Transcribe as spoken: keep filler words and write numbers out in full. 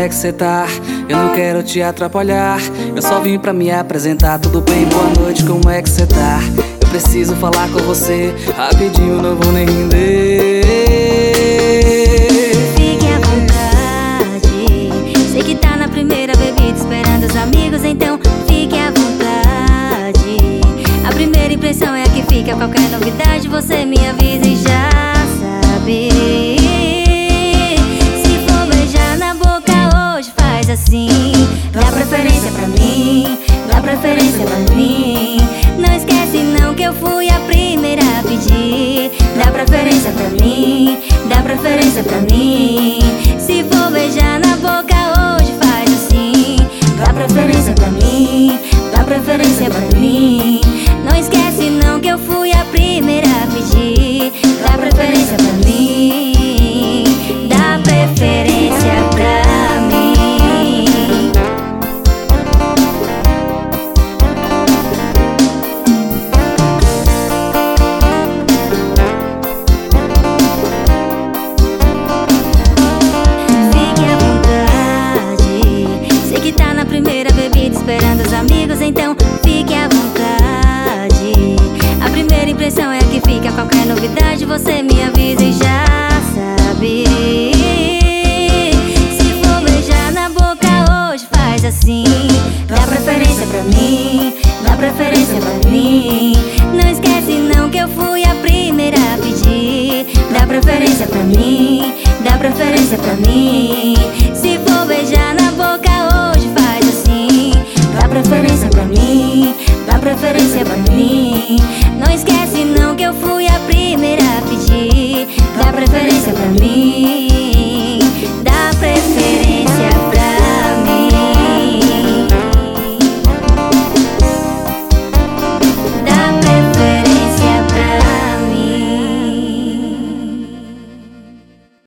é que cê tá? Eu não quero te atrapalhar, eu só vim pra me apresentar. Tudo bem, boa noite, como é que cê tá? Eu preciso falar com você, rapidinho, não vou nem render. Fique à vontade, sei que tá na primeira bebida esperando os amigos, então fique à vontade. A primeira impressão é a que fica, qualquer novidade você me avisa e já sabe. Se for beijar na boca hoje faz assim, dá preferência pra mim, dá preferência pra mim. Não esquece não que eu fui a primeira a pedir. Dá preferência pra mim, dá preferência pra mim. Se for beijar na boca hoje faz assim, dá preferência pra mim, dá preferência pra mim. Não esquece não que eu fui a primeira a pedir. Dá preferência pra mim, dá preferência pra mim. Fique à vontade, sei que tá na primeira bebida esperando os amigos, então fique à vontade. A primeira impressão é a que fica, qualquer novidade você me avisa e já sabe. Se for beijar na boca hoje faz assim, dá preferência pra mim, dá preferência pra mim. Não esquece não que eu fui a primeira a pedir. Dá preferência pra mim, dá preferência pra mim.